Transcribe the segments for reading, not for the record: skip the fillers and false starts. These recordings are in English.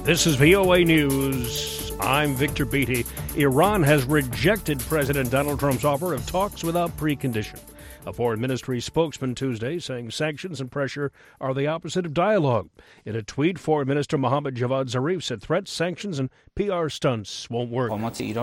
This is VOA News. I'm Victor Beatty. Iran has rejected President Donald Trump's offer of talks without precondition. A foreign ministry spokesman Tuesday saying sanctions and pressure are the opposite of dialogue. In a tweet, Foreign Minister Mohammad Javad Zarif said threats, sanctions, and PR stunts won't work. Political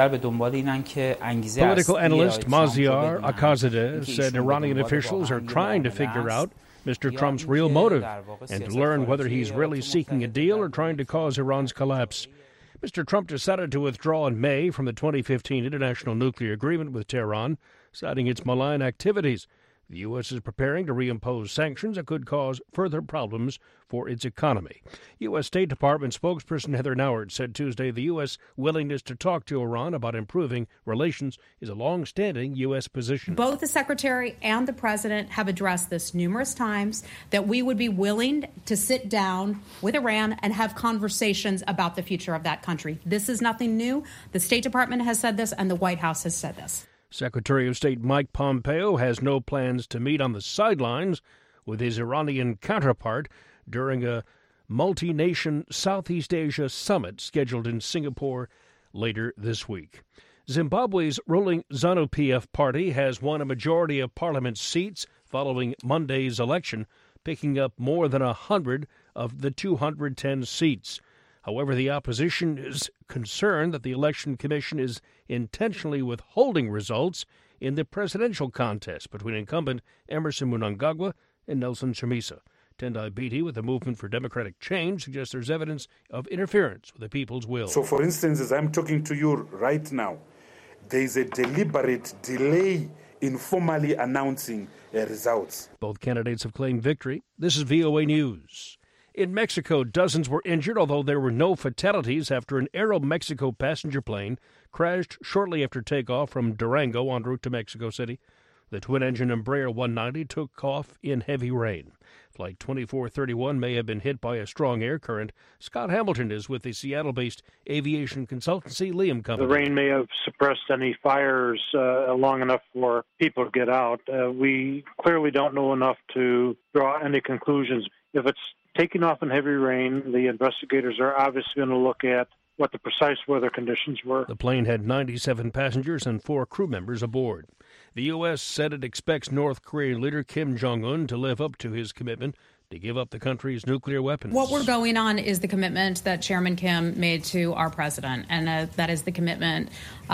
analyst Maziar Akhazadeh said Iranian officials are trying to figure out Mr. Trump's real motive and to learn whether he's really seeking a deal or trying to cause Iran's collapse. Mr. Trump decided to withdraw in May from the 2015 international nuclear agreement with Tehran, citing its malign activities. The U.S. is preparing to reimpose sanctions that could cause further problems for its economy. U.S. State Department spokesperson Heather Nauert said Tuesday the U.S. willingness to talk to Iran about improving relations is a long-standing U.S. position. Both the Secretary and the President have addressed this numerous times, that we would be willing to sit down with Iran and have conversations about the future of that country. This is nothing new. The State Department has said this, and the White House has said this. Secretary of State Mike Pompeo has no plans to meet on the sidelines with his Iranian counterpart during a multi-nation Southeast Asia summit scheduled in Singapore later this week. Zimbabwe's ruling ZANU-PF party has won a majority of parliament seats following Monday's election, picking up more than 100 of the 210 seats. However, the opposition is concerned that the Election Commission is intentionally withholding results in the presidential contest between incumbent Emerson Mnangagwa and Nelson Chamisa. Tendai Biti with the Movement for Democratic Change suggests there's evidence of interference with the people's will. So, for instance, as I'm talking to you right now, there is a deliberate delay in formally announcing results. Both candidates have claimed victory. This is VOA News. In Mexico, dozens were injured, although there were no fatalities after an Aeromexico passenger plane crashed shortly after takeoff from Durango en route to Mexico City. The twin-engine Embraer 190 took off in heavy rain. Flight 2431 may have been hit by a strong air current. Scott Hamilton is with the Seattle-based aviation consultancy Liam Company. The rain may have suppressed any fires long enough for people to get out. We clearly don't know enough to draw any conclusions. If it's taking off in heavy rain, the investigators are obviously going to look at what the precise weather conditions were. The plane had 97 passengers and 4 crew members aboard. The U.S. said it expects North Korean leader Kim Jong-un to live up to his commitment to give up the country's nuclear weapons. What we're going on is the commitment that Chairman Kim made to our president, and that is the commitment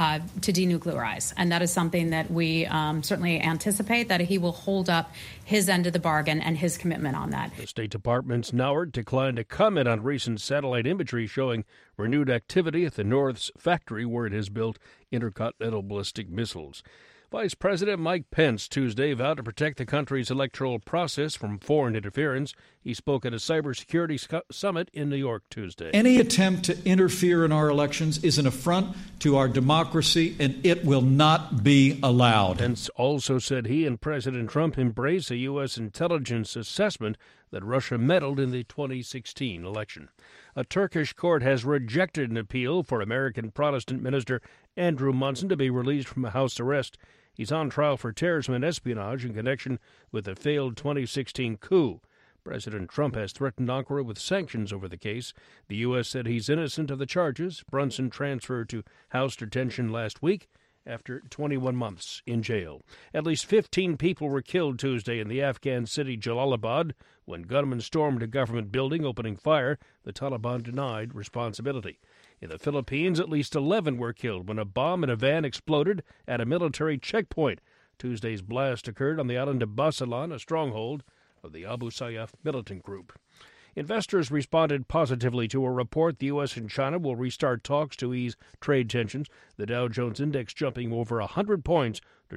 to denuclearize. And that is something that we certainly anticipate that he will hold up his end of the bargain and his commitment on that. The State Department's Nauert declined to comment on recent satellite imagery showing renewed activity at the North's factory where it has built intercontinental ballistic missiles. Vice President Mike Pence Tuesday vowed to protect the country's electoral process from foreign interference. He spoke at a cybersecurity summit in New York Tuesday. Any attempt to interfere in our elections is an affront to our democracy, and it will not be allowed. Pence also said he and President Trump embrace a U.S. intelligence assessment that Russia meddled in the 2016 election. A Turkish court has rejected an appeal for American Protestant minister Andrew Munson to be released from house arrest. He's on trial for terrorism and espionage in connection with the failed 2016 coup. President Trump has threatened Ankara with sanctions over the case. The U.S. said he's innocent of the charges. Brunson transferred to house detention last week after 21 months in jail. At least 15 people were killed Tuesday in the Afghan city Jalalabad when gunmen stormed a government building, opening fire. The Taliban denied responsibility. In the Philippines, at least 11 were killed when a bomb in a van exploded at a military checkpoint. Tuesday's blast occurred on the island of Basilan, a stronghold of the Abu Sayyaf militant group. Investors responded positively to a report the U.S. and China will restart talks to ease trade tensions, the Dow Jones Index jumping over 100 points to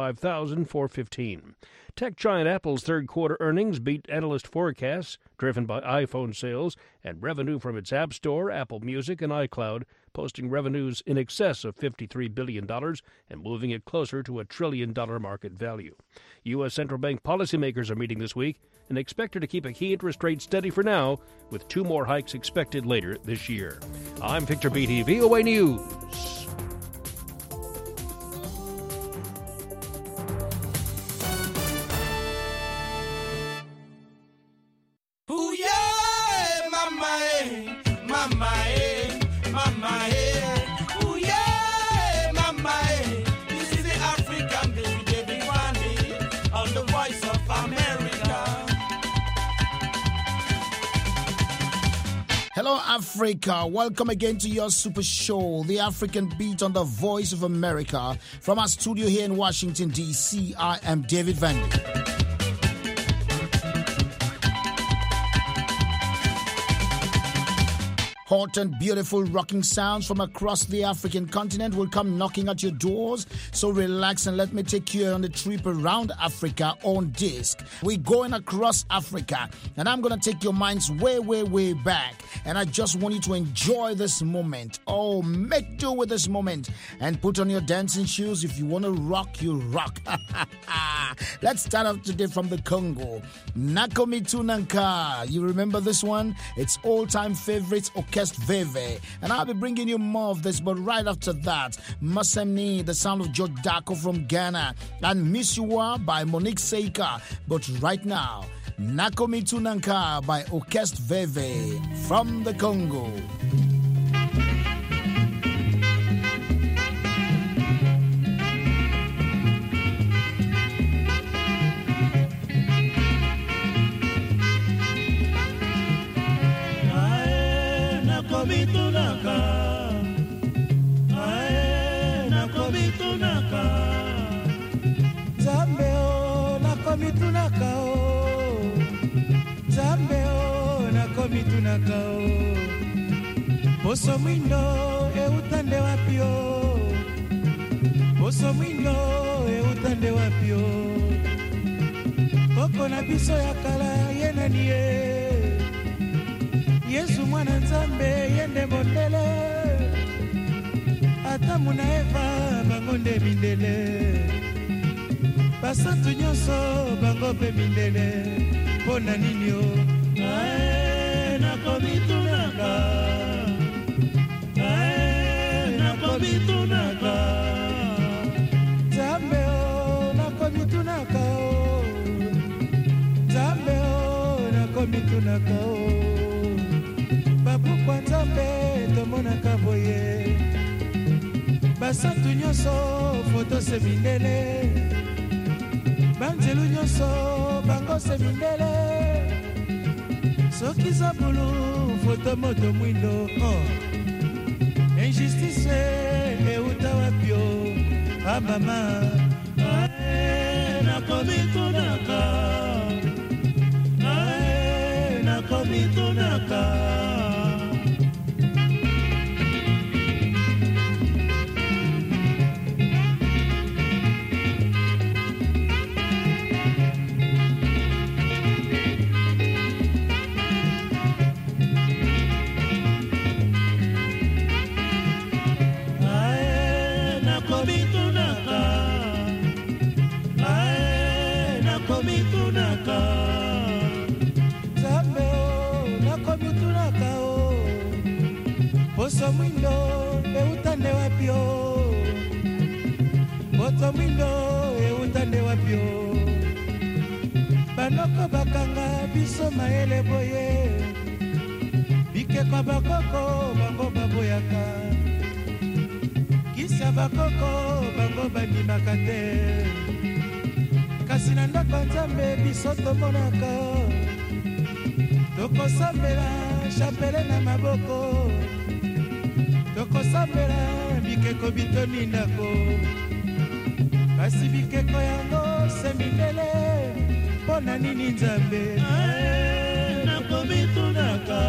25,415. Tech giant Apple's third-quarter earnings beat analyst forecasts, driven by iPhone sales and revenue from its App Store, Apple Music, and iCloud, posting revenues in excess of $53 billion and moving it closer to $1 trillion market value. U.S. central bank policymakers are meeting this week and expected to keep a key interest rate steady for now, with 2 more hikes expected later this year. I'm Victor Beatty, VOA News. Ooh, yeah, mama, Hello, Africa. Welcome again to your super show, The African Beat on the Voice of America. From our studio here in Washington, D.C., I am David Van Dyke. Hot and beautiful rocking sounds from across the African continent will come knocking at your doors. So relax and let me take you on a trip around Africa on disc. We're going across Africa and I'm going to take your minds way, way, way back. And I just want you to enjoy this moment. Oh, make do with this moment and put on your dancing shoes. If you want to rock, you rock. Let's start off today from the Congo. Nakomitu Nanka. You remember this one? It's all-time favorites, Orchestre Veve. And I'll be bringing you more of this, but right after that, Masemni, the sound of George Dako from Ghana, and Miss You Are by Monique Seika. But right now, Nakomitu Nanka by Orchestre Veve from the Congo. Nakomitunaka, ae, nakomitunaka, Zambe o, nakomitunaka o, Zambe o, nakomitunaka o, Boso mwindo, utande wapi o, Boso mwindo, utande wapi o, Koko na biso ya kala, yena niye, Yesu mwana nzambe yende mondele Ata muna Eva bango nde mindele Basantu nyonso bango pe mindele Pona nini o Ae nakomitunaka Ae nakomitunaka Nzambe o nakomitunaka o Nzambe o nakomitunaka o Kwa Nzambe tomonaka boye Basantu nyonso foto se mindele Banzelu nyonso bango se mindele Soki zabulu foto moto mwindo Injustice euta wapio Mama Ae nakomitunaka Ae nakomitunaka Boso mwindo, utande wapio Boso mwindo, utande wapio Banoko bakanga, biso maele boye Bike kwa bakoko, bango baboyaka Kisa bakoko, bango bandimaka te Kasi na ndako Nzambe, biso tomonaka Tokosambela, chapele na maboko Tokosambela bikeko bitoni ndako Kasi bikeko yango semindele Pona nini Nzambe Ae nakomitunaka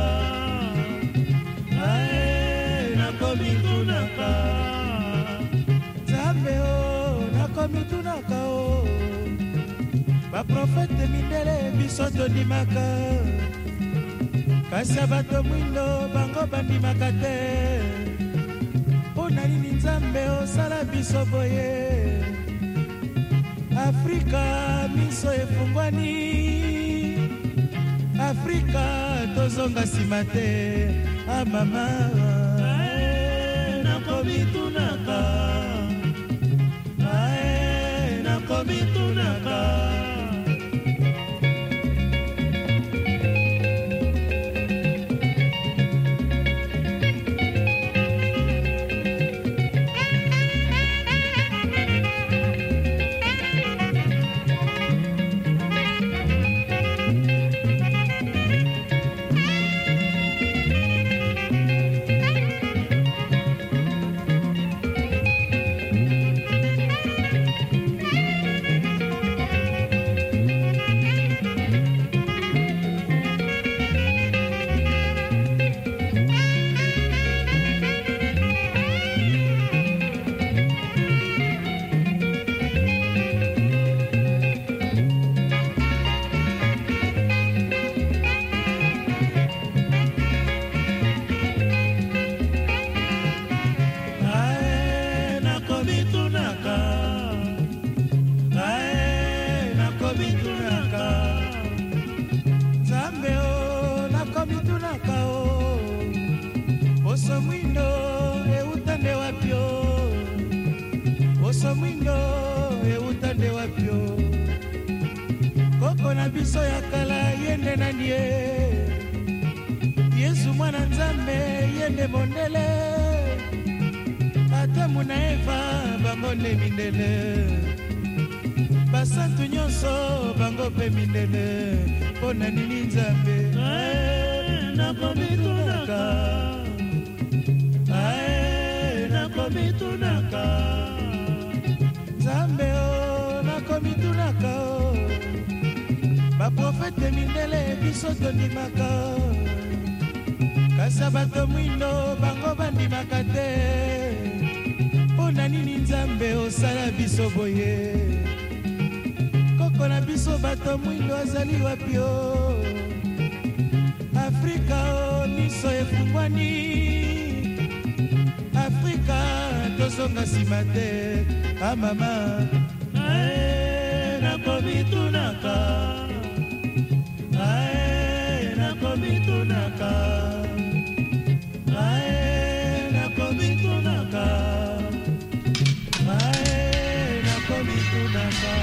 Ae nakomitunaka Nzambe o nakomitunaka o Baprofete mindele biso tondimaka Kasi bato mwindo bango bandimaka te Pona nini Nzambe osala biso boye Afrika miso efungwani Afrika tozonga sima te Mama Ae nakomitunaka Ae nakomitunaka mwindo euta nde wapio koko na biso ya kala yende nani ye Yesu mwana nzambe yende mondele Adamu na Eva bango nde mindele basantu nyonso bango pe mindele mpona nini nzambe nakomitunaka nakomitunaka nzambe o nakomitunaka o baprofete mindele biso tondimaka kasa bato mwindo bango bandimaka te mpona nini nzambe osala biso boye koko na biso bato mwindo azali wapi o Afrika o miso efungwani Afrika tozonga nsima te amama nakomitunaka nakomitunaka nakomitunaka nakomitunaka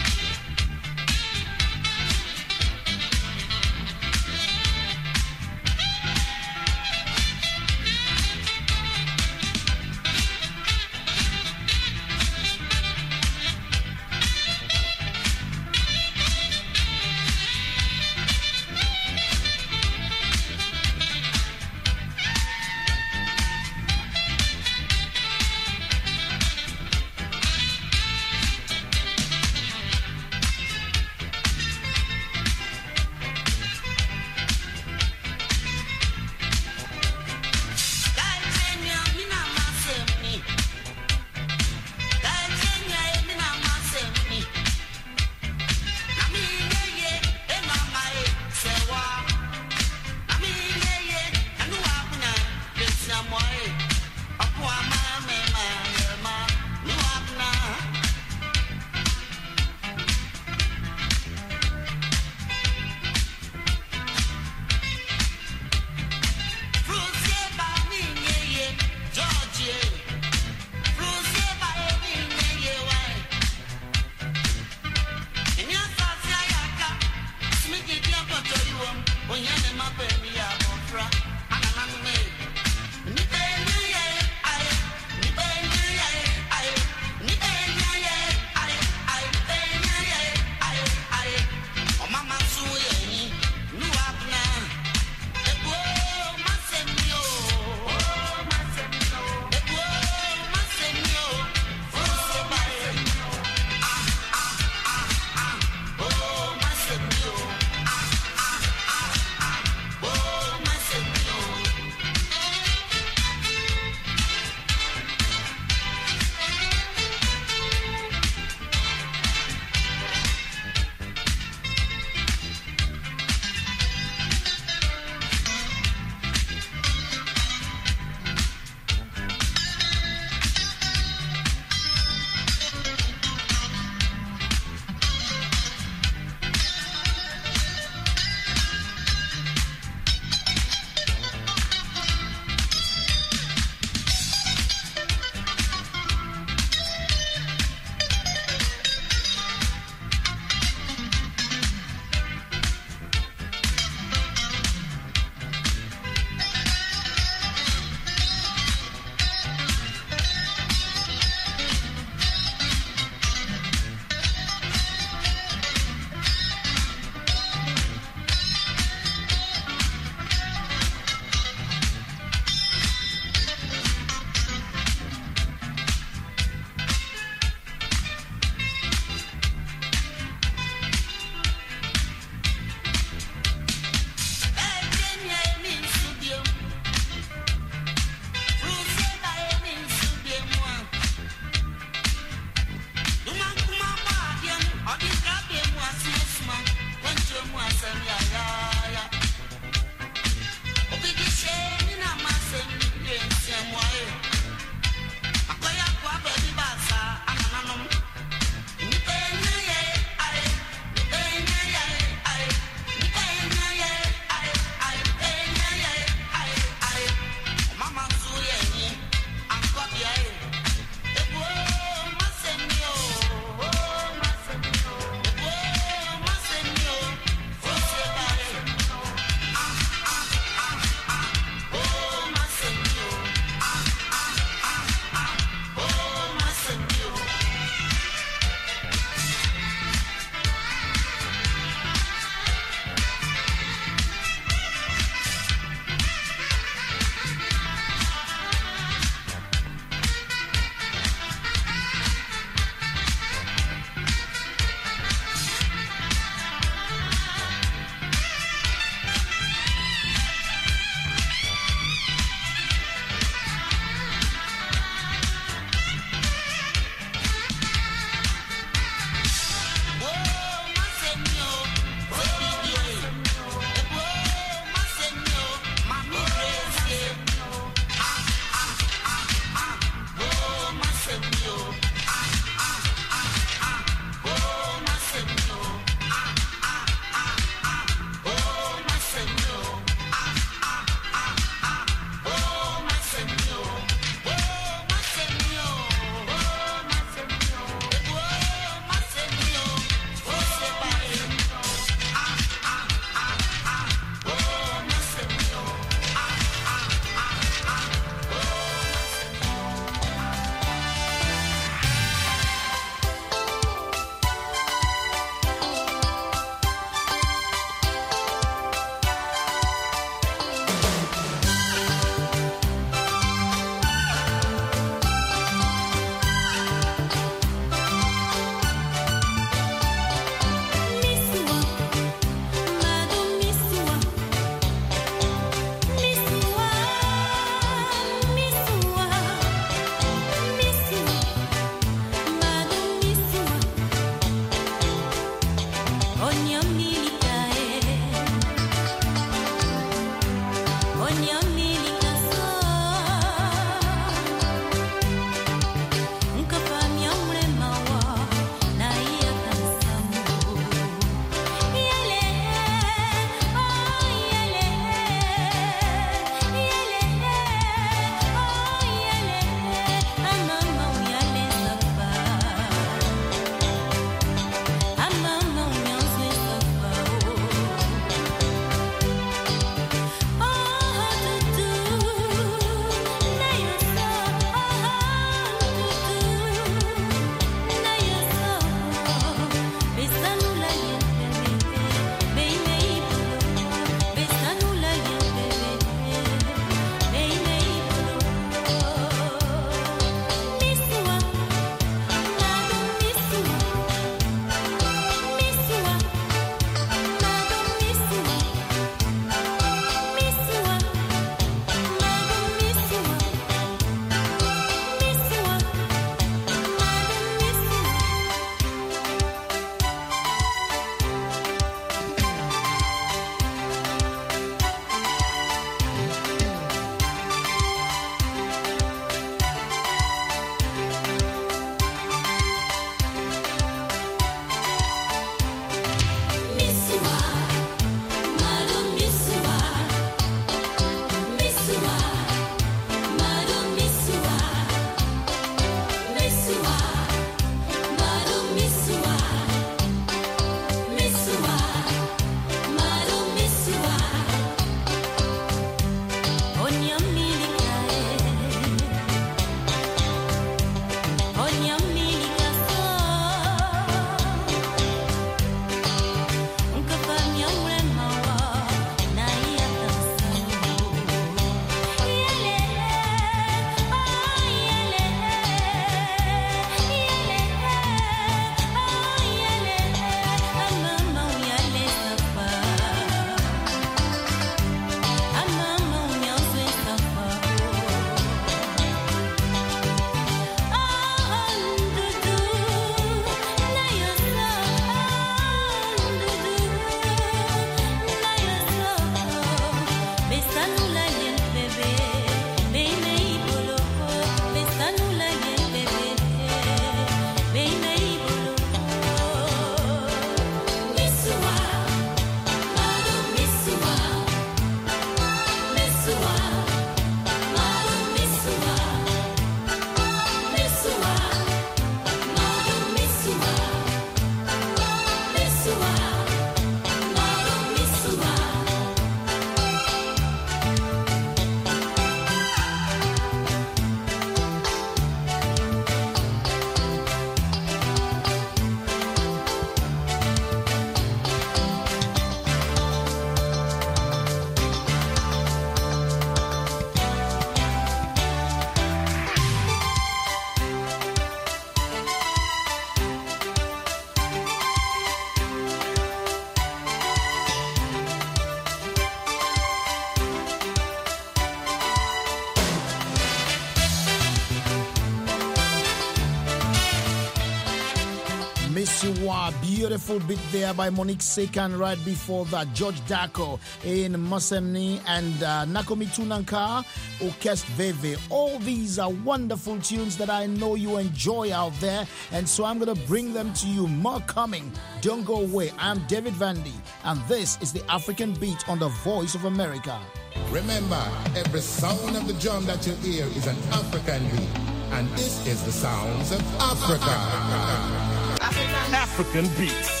Siwa, beautiful bit there by Monique Sekan. Right before that, George Dako in Masemni and Nakomi Tunanka, Orkest Veve. All these are wonderful tunes that I know you enjoy out there, and so I'm going to bring them to you. More coming. Don't go away. I'm David Vandy, and this is the African Beat on the Voice of America. Remember, every sound of the drum that you hear is an African beat, and this is the sounds of Africa. African Beats.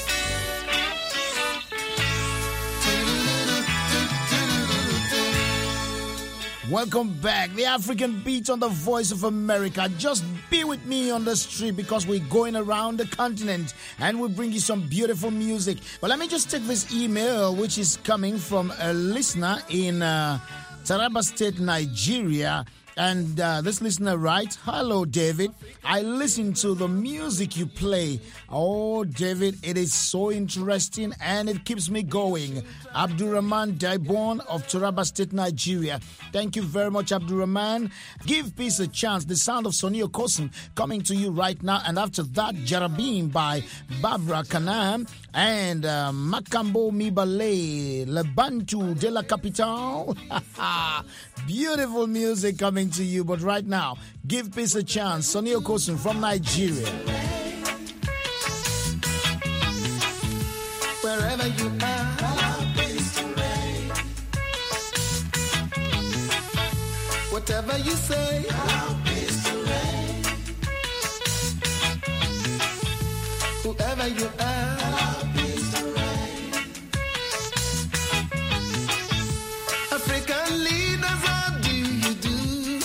Welcome back. The African Beat on the Voice of America. Just be with me on the street because we're going around the continent and we'll bring you some beautiful music. But let me just take this email, which is coming from a listener in Taraba State, Nigeria. And this listener writes, "Hello, David. I listen to the music you play. Oh, David, it is so interesting and it keeps me going." Abdurrahman Daibon of Taraba State, Nigeria. Thank you very much, Abdurrahman. Give Peace a Chance. The sound of Sonny Okosun coming to you right now. And after that, Jarabin by Barbara Kanam and Makambo Mibale, Lebantu de la Capitale. Beautiful music coming to you. But right now, Give Peace a Chance. Sonny Okosun from Nigeria. Wherever you are, allow peace to reign. Whatever you say, allow peace to reign. Whoever you are, allow peace to reign. African leaders, how do you do?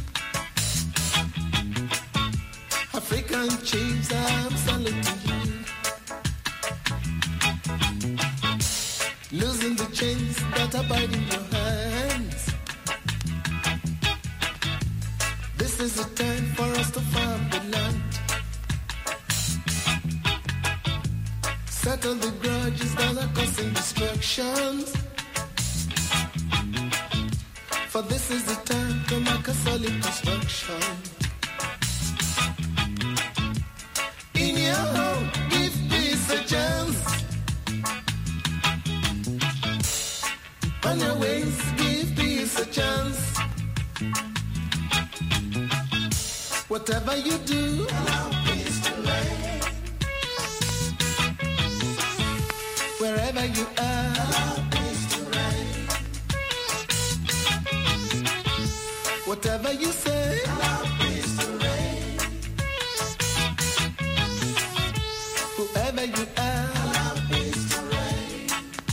African chiefs, I'm saluting you. Losing the chains that are binding your hands. This is the time for us to farm the land. Settle the grudges that are causing destructions. For this is the time to make a solid construction. In your home, give peace a chance. On your ways, give peace a chance. Whatever you do, allow peace to reign. Wherever you are, allow peace to reign. Whatever you say, allow peace to reign. Whoever you are, allow peace to reign.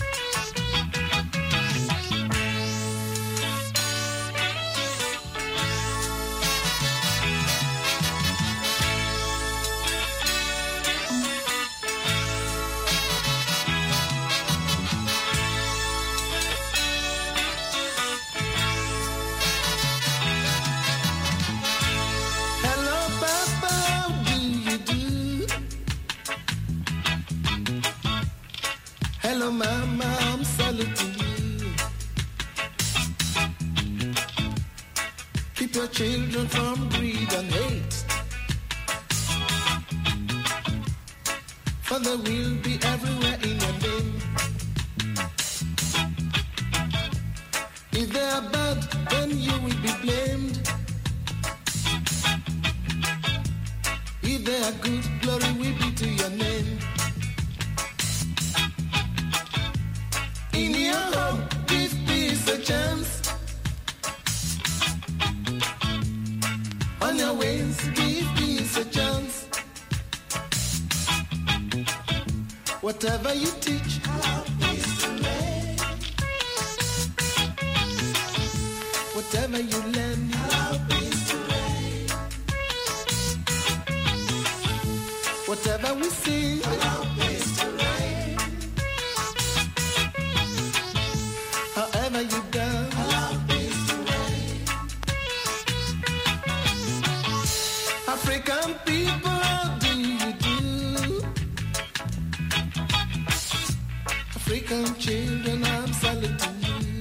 Hello, Mama, I'm saluting you. Keep your children from greed and hate, for they will be everywhere in your name. If they are bad, then you will be blamed. If they are good, glory will be to your name. In your home, give peace a chance. On your ways, give peace a chance. Whatever you teach, allow peace to reign. Whatever you learn, allow peace to reign. Whatever we sing, allow peace to reign. However you done, allow peace to reign. African people, how do you do? African children, I'm saluting you.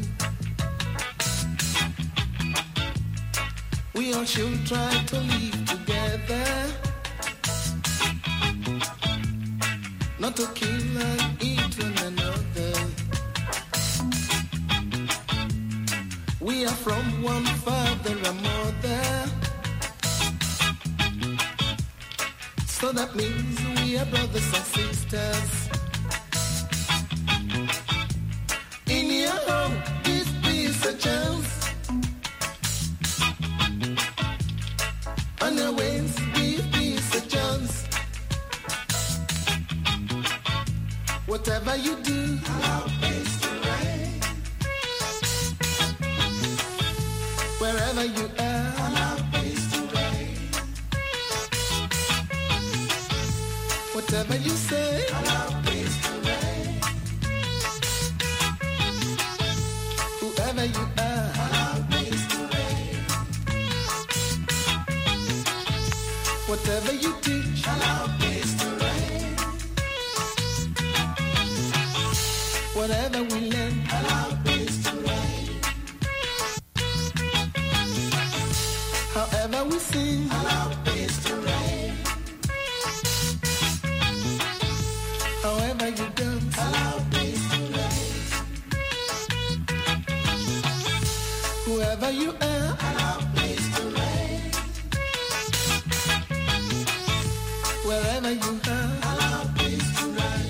We all should try to live together. to kill and eat one another. We are from one father and mother. So that means we are brothers and sisters. In your home, give peace a chance. On your ways, give peace a chance. Whatever you do, allow peace to reign. Wherever you are, allow peace to reign. Whatever you say, allow peace to reign. Whoever you are, allow peace to reign. Whatever you teach, allow peace to reign. Whatever we learn, allow peace to reign. However we sing, allow peace to reign. However you dance, allow peace to reign. Whoever you are, allow peace to reign. Wherever you are, allow peace to reign.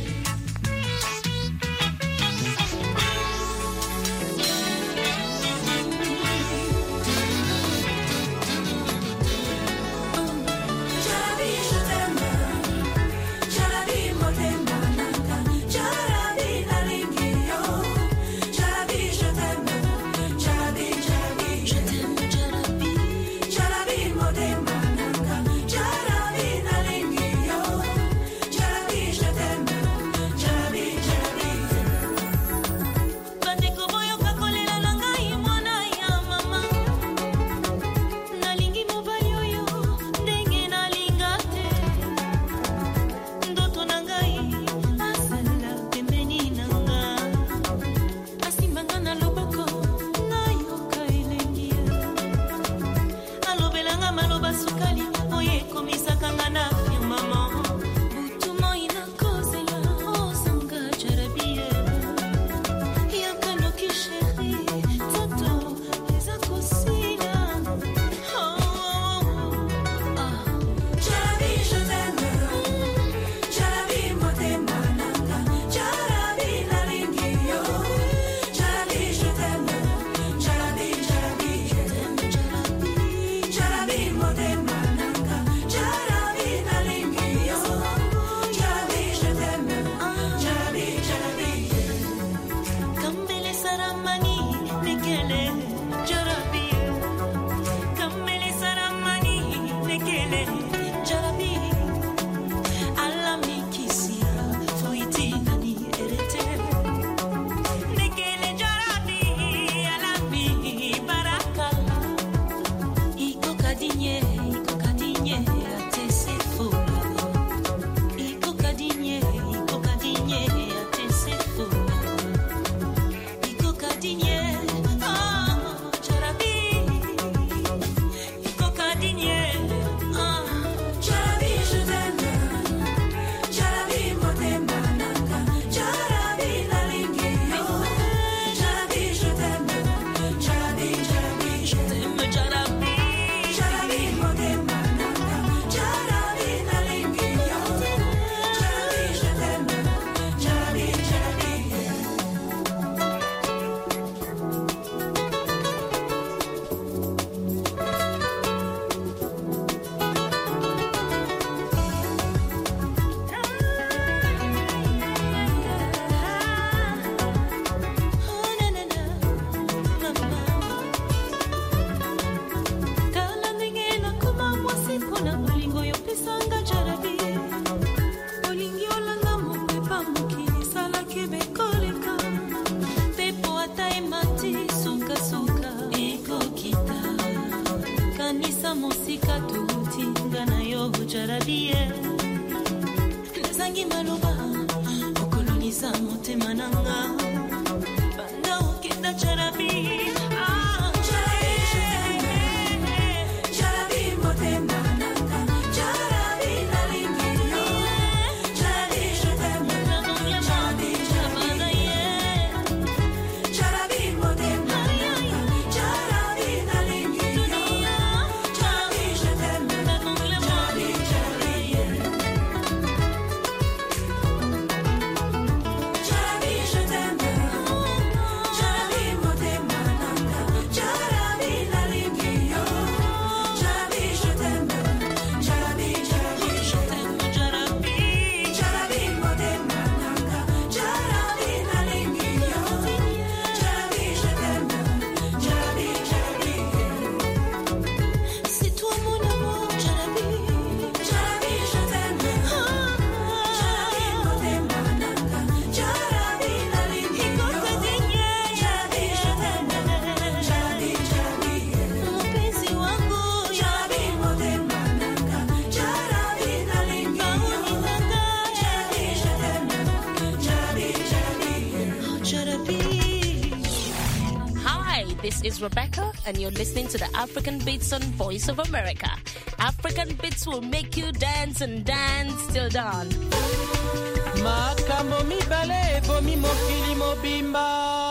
is Rebecca, and you're listening to the African Beats on Voice of America. African Beats will make you dance and dance till dawn. Makambo mibale bomi mokili mobimba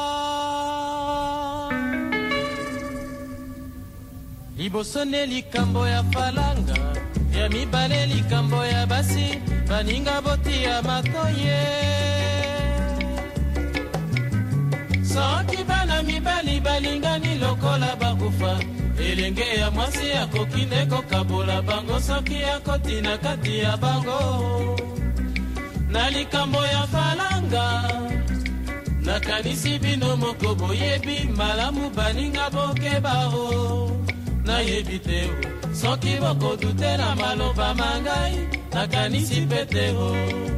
libosone likambo ya falanga ya mibale likambo ya basi baninga boti ya matoye soki bana mibali balingani lokola bakufa elenge ya mwasi akokinde kokabola bango soki akotina kati ya bango na likambo ya falanga nakanisi bino moko boyebi malamu baninga bokebao nayebi te soki bokodutela maloba mangai nakanisi peteo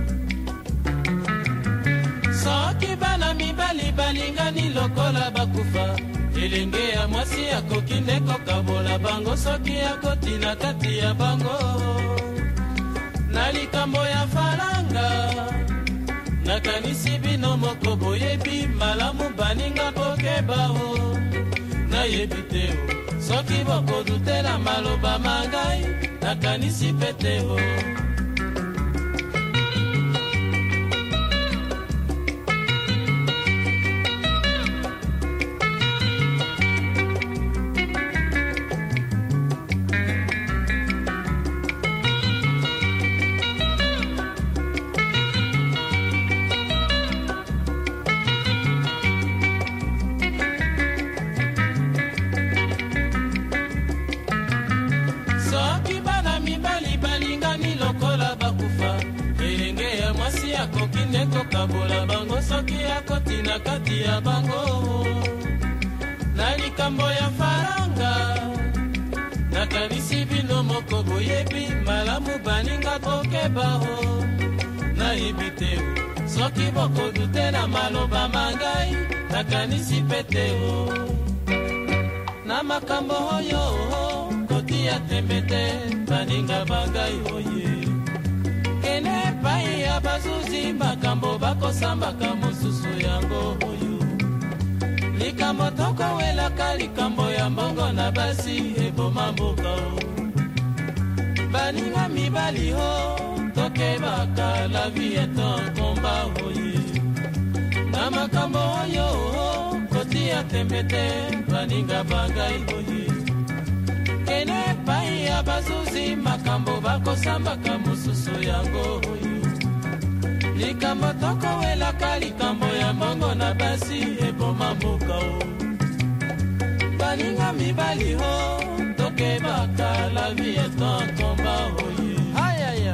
soki bana mibali balingani lokola bakufa elenge ya mwasi akokinde kokabola bango soki akotina kati ya bango na likambo ya falanga nakanisi bino moko boyebi malamu baninga bokebao nayebi te soki bokodutela maloba mangai nakanisi peteo kokabola bango soki akotina kati ya bango na likambo ya faranga nakanisi bino moko boyebi malamu baninga bokebao nayebi te soki bokodutela maloba mangai nakanisi peteo na makambo oyo kotia tembe te baninga bangai oye kene pai ya bazuzi makambo bakosambaka mosusu yango oyo likambo tokowelaka likambo ya mbongo na basi eboma mboka o baninga mibali o tokebaka la vie est un combat oye na makambo oyo kotia tembe te baninga bangai oye kene pai ya bazuzi makambo bakosambaka mosusu yango oyo likambo tokowelaka likambo ya mbongo na basi eboma mboka o baninga mibali o tokebaka la vie est un combat oye ayaya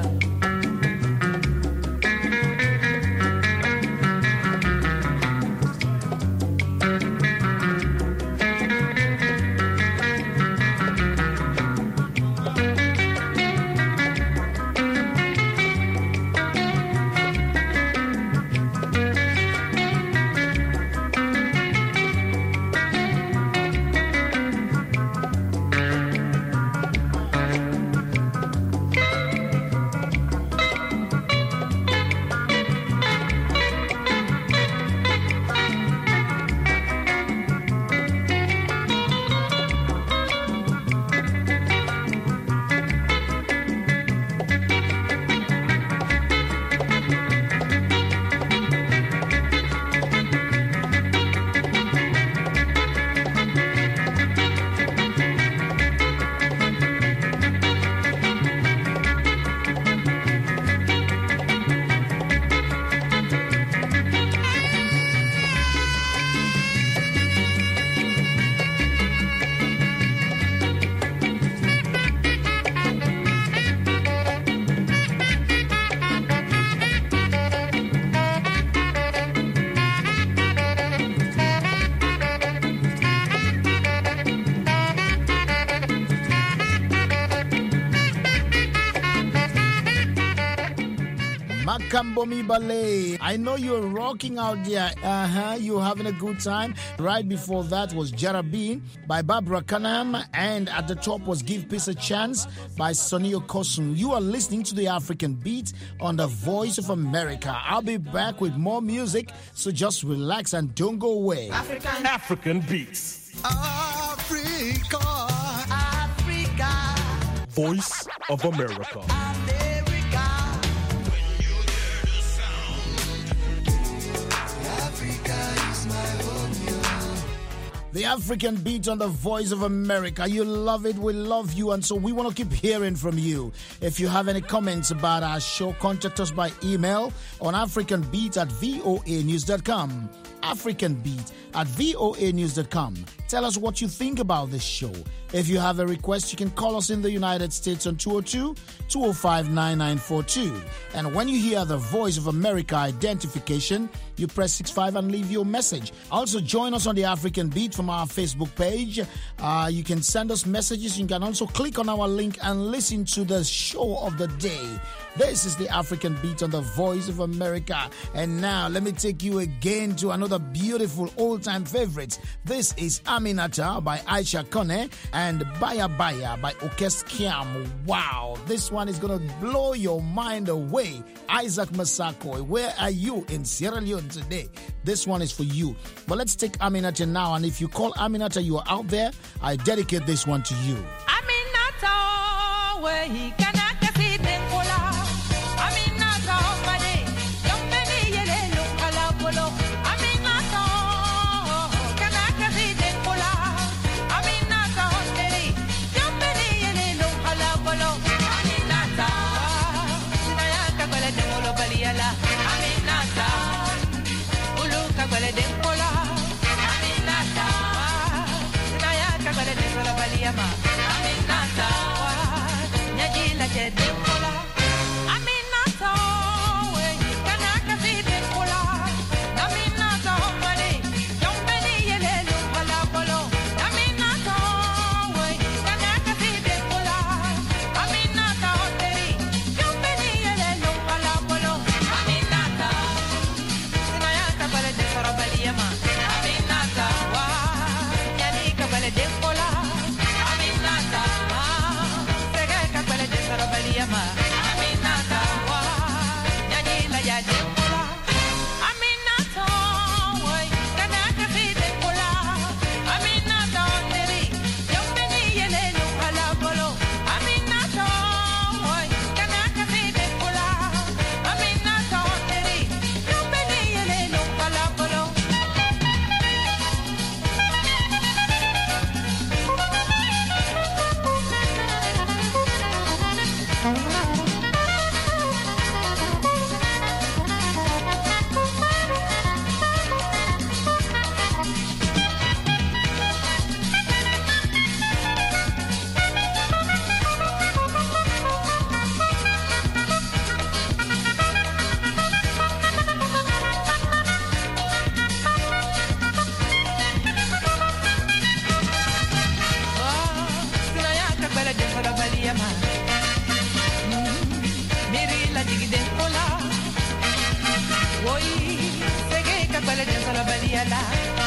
Makambomi Ballet. I know you're rocking out there. You're having a good time. Right before that was Jarabin by Barbara Kanam, and at the top was Give Peace a Chance by Sonny Okosun. You are listening to the African Beat on the Voice of America. I'll be back with more music, so just relax and don't go away. African Beats. Africa. Voice of America. The African Beat on the Voice of America. You love it, we love you, and so we want to keep hearing from you. If you have any comments about our show, contact us by email on africanbeat@voanews.com. africanbeat@voanews.com. Tell us what you think about this show. If you have a request, you can call us in the United States on 202-205-9942. And when you hear the Voice of America identification, you press 65 and leave your message. Also, join us on the African Beat from our Facebook page. You can send us messages. You can also click on our link and listen to the show of the day. This is the African Beat on the Voice of America. And now, let me take you again to another beautiful old-time favorite. This is Aminata by Aisha Kone and Baya Baya by Okes Kiam. Wow, this one is going to blow your mind away. Isaac Masako, where are you in Sierra Leone today? This one is for you. But let's take Aminata now. And if you call Aminata, you are out there, I dedicate this one to you. Aminata, where he cannot see the cola. Aminata, money, young baby, yellow, color, polo. Aminata, cannot see the cola. Aminata, young baby, yellow, color, polo. Aminata, Sinayaka, Bella, de Molo, Baliala. Aminata, Uluka, Bella, de Cola. Aminata, Sinayaka, Bella, de Molo, Baliama. Aminata, Nyajila, de Cola. Aminata, where you cannot see the cola. Aminata, money, young Benny, yellow, palapolo. Aminata, where you cannot see the cola. Aminata, young Benny, yellow, palapolo. Aminata, Sinayaka, Bella, de Sorabaliama. Aminata, Yanika, Bella, de Cola. Aminata, Segaka, Bella, de Sorabaliama. Aminata, Yajila, de Cola. Aminata, why cannot see the cola? Aminata, young Benny, yellow, palapolo. Aminata, why cannot see the cola? Aminata, young Benny, yellow, palapolo. Sinayaka, Bella, de Sorabaliama. Mirila, Jigide, Cola. Woi, Segeka, Bella, de Sorabaliala.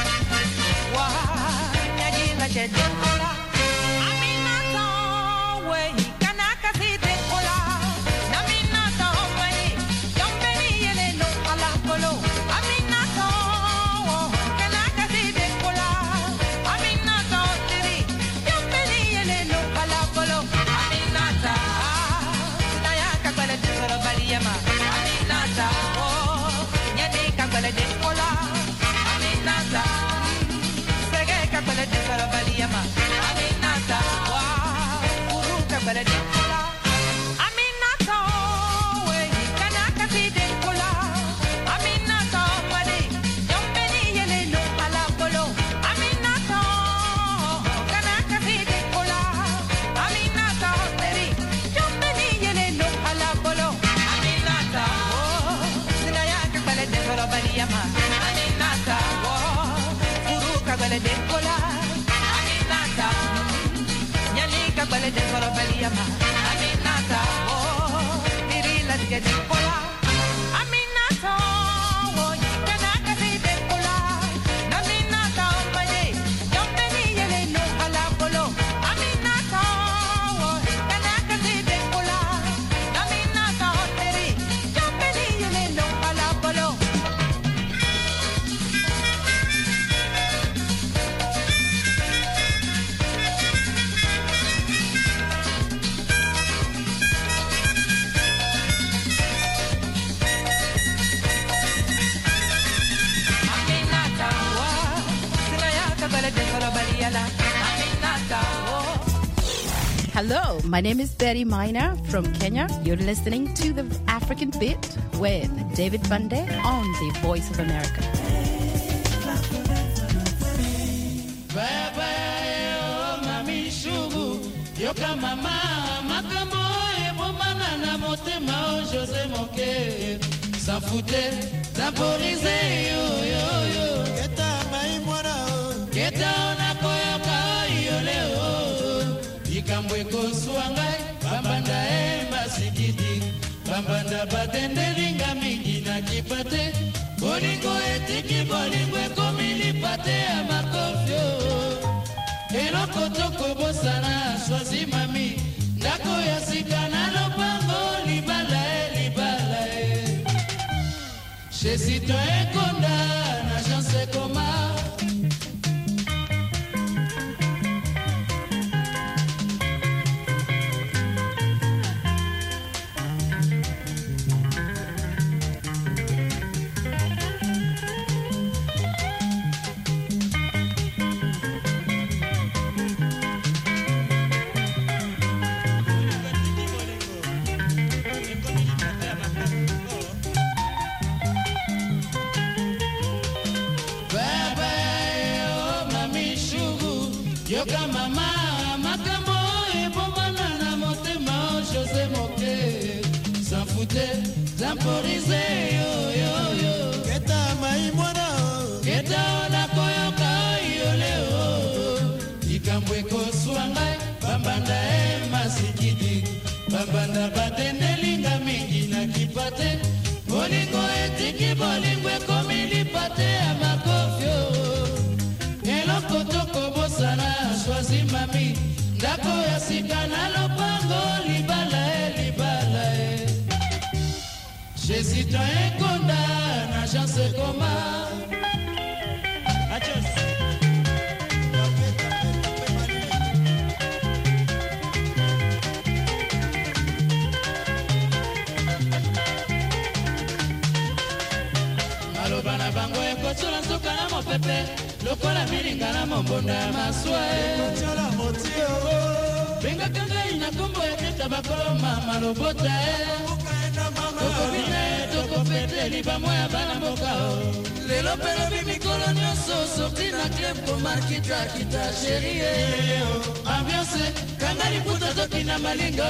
Nyajila, de Cola. Aminata, where he cannot see the cola. Naminata, money, young Benny, yellow, palapolo. Aminata, cannot see the cola. Aminata, young Benny, yellow, palapolo. Aminata, Sinayaka, Bella, de Sorabaliama. Aminata, Nyadika, Bella, de Cola. Aminata, Segeka, Bella, de Sorabaliama. Aminata, Uruka, Bella, de Cola. Aminata, where he cannot see the cola. Aminata, money, young Benny, yellow, palapolo. Aminata, cannot see the cola. Aminata, young Benny, yellow, palapolo. Aminata, Sinayaka, Bella, de Sorabaliama. Aminata, Uruka, Bella, de Cola. Aminata, Yanika, Bella, de Sorabaliama. Aminata, Mirila, de Cola. Hello, my name is Betty Miner from Kenya. You're listening to The African Bit with David Bunde on the Voice of America. Yoka mama makamo ebomana na motema José Moke Safute Zaporizé yo yo yo Keta mai mwana Keta ona koyoka yole o Ikambwe koswangai bambanda masikiti bambanda batendelinga mingi na kipate bolingo etiki bolingo komili pate amakofyo Eloko toko bosana swazi mami Ndako ya sikana lopango libala Chez citoyen konda na chance koma Yoka mama makamo ebomana na motema José Moke Sanfute Zamporize yo yo yo Keta mai mwana Keta ona koyoka yole o Ikambwe koswangai bambanda masikiti bambanda batendelinga mingi na kipate bolingo etiki bolingo komili pate amakofyo Eloko toko bosana swazi mami Ndako ya sikana lopango libala Chez citoyen konda na chance koma Adios Malobana bango ekotsula nzoka na mopepe Lokola milinga na mombonda maswae Kochola motio Benga kanga ina kumbo eketa bakoma malobota Toko bine, toko pete liba moya bana mokao Lelo pelo bimikolo nyoso Sorti na klep komar kita kita sherie Ambiance, kanga liputa toki na malinga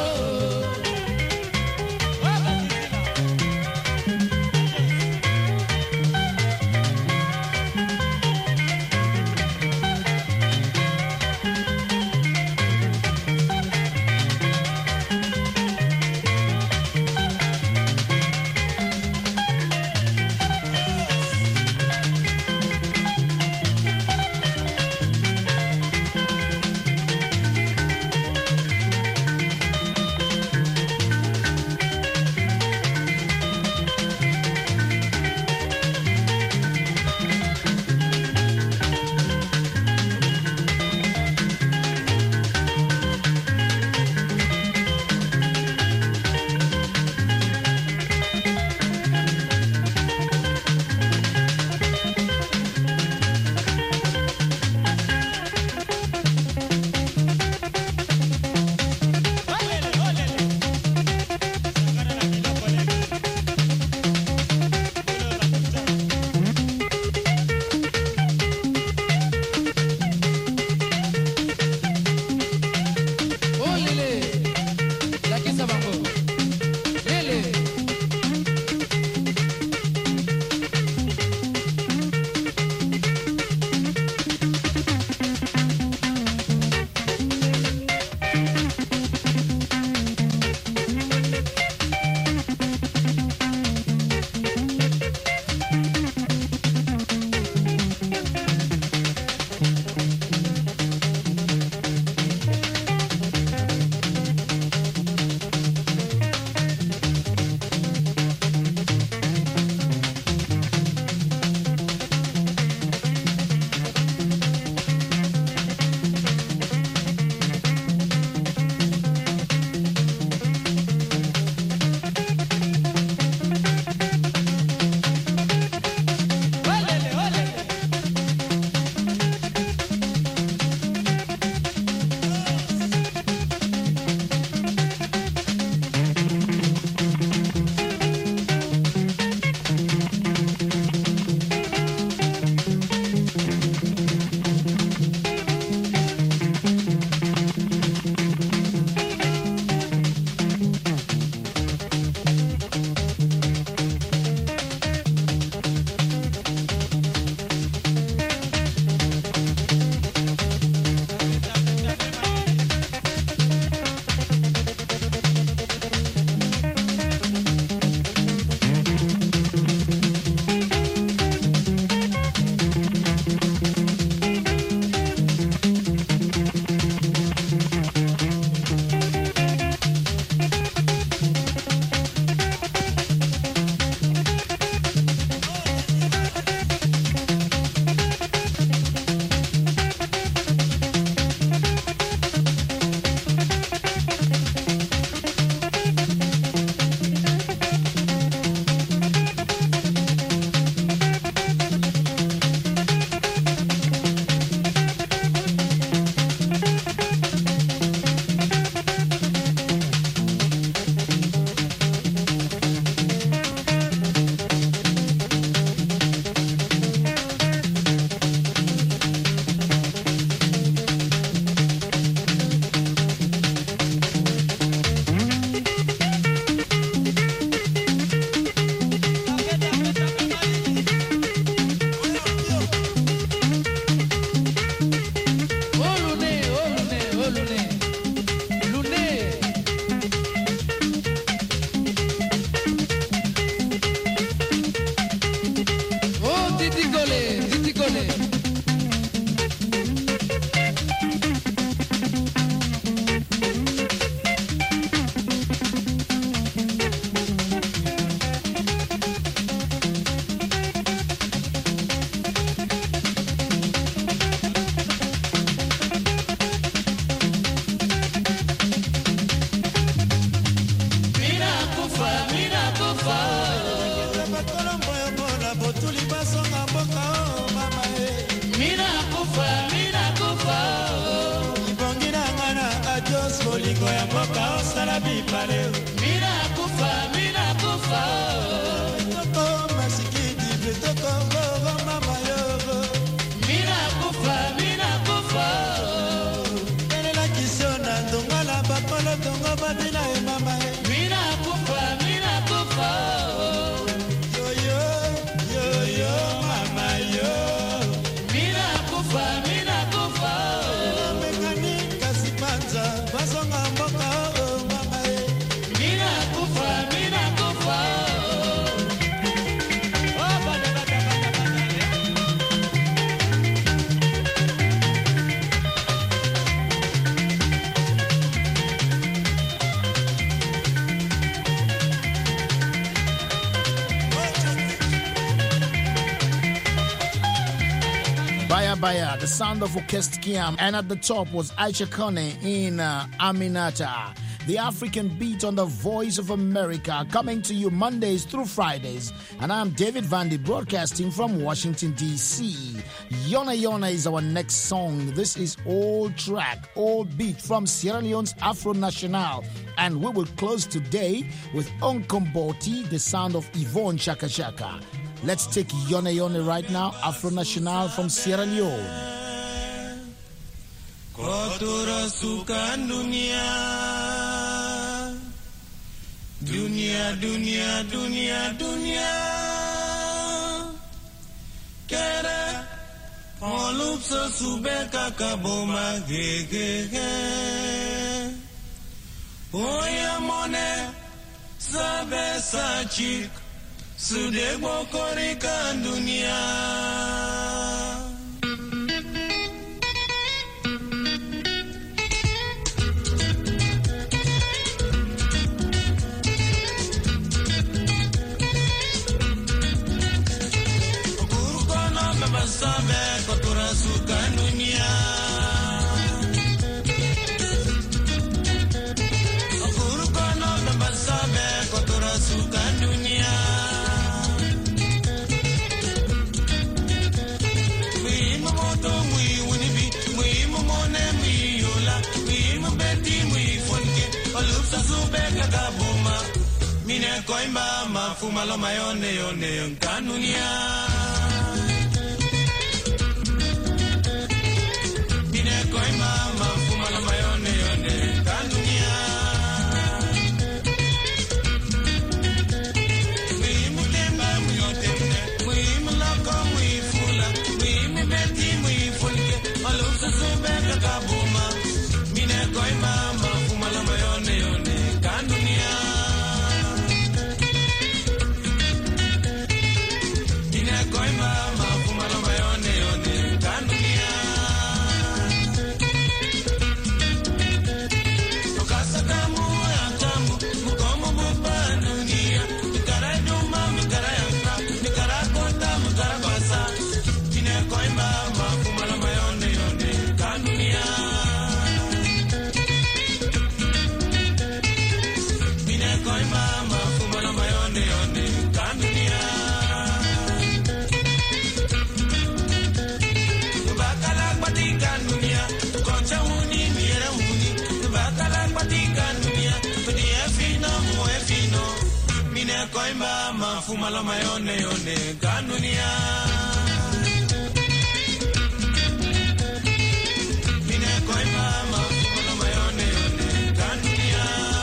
Baya, the sound of Orkestriam, and at the top was Aisha Kone in Aminata. The African Beat on the Voice of America, coming to you Mondays through Fridays. And I'm David Vandy, broadcasting from Washington, D.C. Yona Yona is our next song. This is Old Track, Old Beat from Sierra Leone's Afro National. And we will close today with Onkomboti, the sound of Yvonne Chaka Chaka. Let's take Yona Yona right now, Afro National from Sierra Leone. Kotora sukan dunia, dunia, dunia, dunia, dunia. Kere, olup sesube kakaboma gege. Oya mone, sabe sachik, sude bokorikan dunia. Sabe kotora sukan dunia, okuru kono bamba sabe kotora sukan dunia. Mui moto mui wunibi, mui momone mui yola, mui mobeti mui fonke, olupsa sube kakaboma. Mine koimba mafuma lo mayone yone kanunia. Fuma la mayone yone kanunia. Mine koima ma fuma la mayone yone kanunia.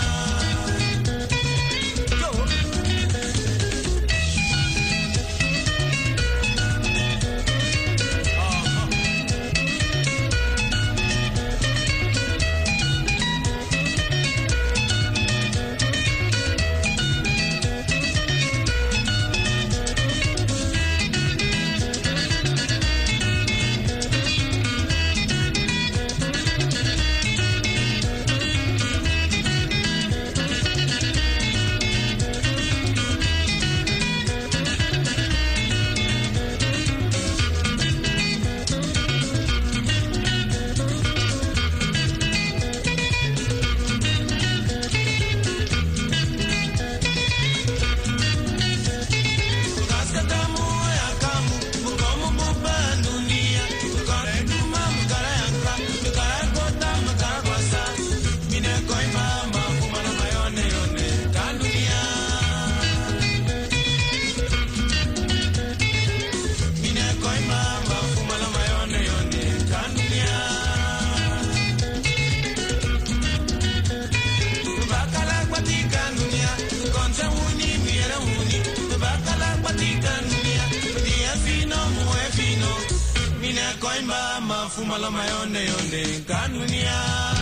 Fuma la mayone yone kanunia.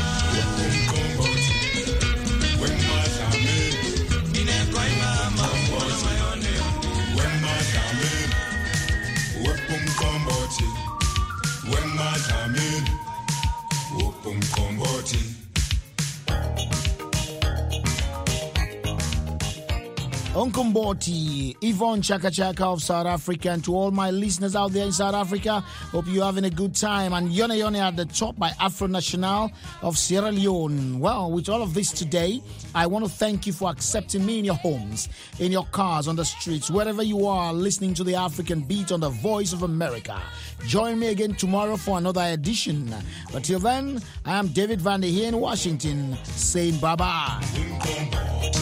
When my shaman, ine koima ma fuma la mayone. When my shaman, wopum komboti. When my shaman, wopum komboti. Unkumboti, Yvonne Chaka Chaka of South Africa, and to all my listeners out there in South Africa, hope you're having a good time. And Yone Yone at the top by Afro National of Sierra Leone. Well, with all of this today, I want to thank you for accepting me in your homes, in your cars, on the streets, wherever you are listening to the African Beat on the Voice of America. Join me again tomorrow for another edition. But till then, I am David Van Der here in Washington, saying bye-bye.